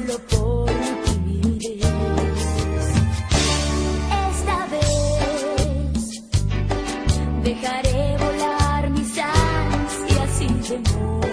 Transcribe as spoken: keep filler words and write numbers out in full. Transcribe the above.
solo por timidez. Esta vez dejaré volar mis ansias sin temor.